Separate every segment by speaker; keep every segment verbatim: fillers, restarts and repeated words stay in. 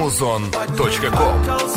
Speaker 1: музон точка ком.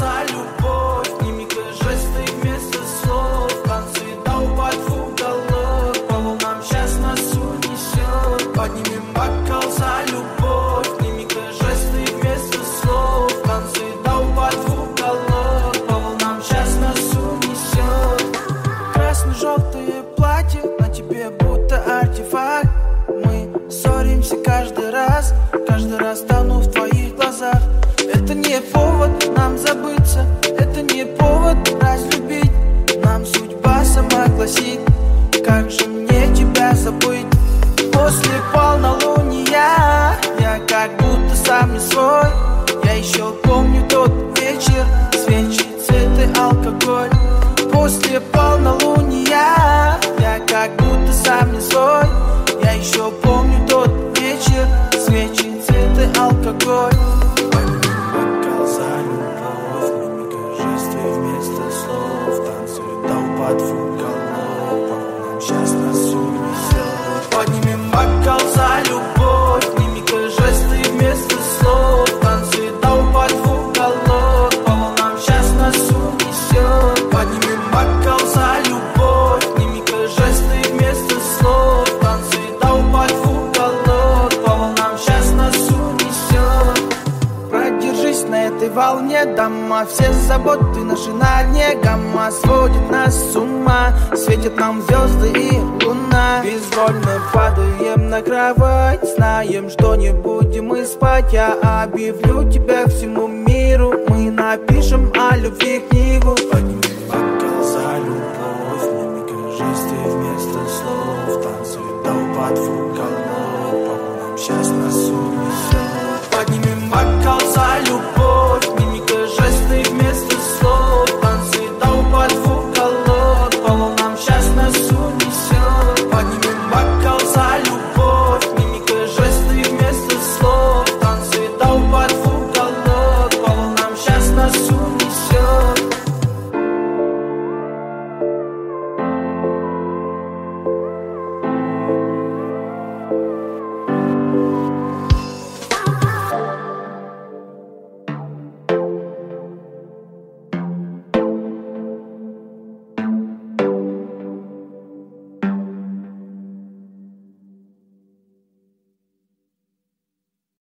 Speaker 2: Желтые платья на тебе будто артефакт. Мы ссоримся каждый раз, каждый раз тону в твоих глазах. Это не повод нам забыться, это не повод разлюбить. Нам судьба сама гласит, как же мне тебя забыть. После полнолуния я как будто сам не свой. Я еще помню тот вечер, свечи, цветы, алкоголь. После полнолуния я как будто сам не свой. Я еще помню тот вечер, свечи, цветы, алкоголь. Бокал за любовь, мимика, жесты вместо слов. Танцует толпа двух голов, по-моему, сейчас нас унесет. Поднимем бокал за любовь, мимика, жесты вместо слов. Танцует толпа двух голов, по волнам сейчас нас унесет. Поднимем бокал за любовь, мимика, жесты вместо слов. Танцует толпа двух голов, по волнам сейчас нас унесет. Продержись на этой волне, дома, все заботы наши на дне. Гамма сводит нас с ума, светят нам звезды и луна. Безвольно падаем на кровать, знаем, что не будем мы спать. Я объявлю тебя всему миру, мы напишем о любви книгу. Поднимем бокал за любовь, мимика, жесты вместо слов. Танцует толпа двух голов, по волнам сейчас нас